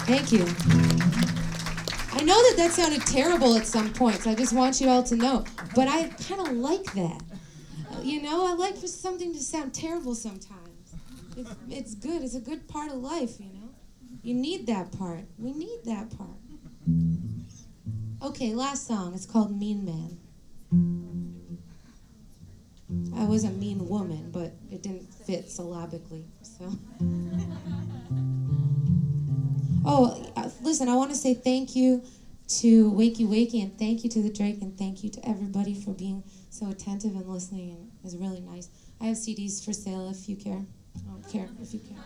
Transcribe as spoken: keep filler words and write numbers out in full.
Thank you. I know that that sounded terrible at some points. I just want you all to know. But I kind of like that. You know, I like for something to sound terrible sometimes. It's, it's good. It's a good part of life, you know? You need that part. We need that part. Okay, last song. It's called Mean Man. I was a mean woman, but it didn't fit syllabically, so. Oh, uh, listen, I want to say thank you to Wakey Wakey, and thank you to the Drake, and thank you to everybody for being so attentive and listening, and it was really nice. I have C Ds for sale if you care. I don't care if you care.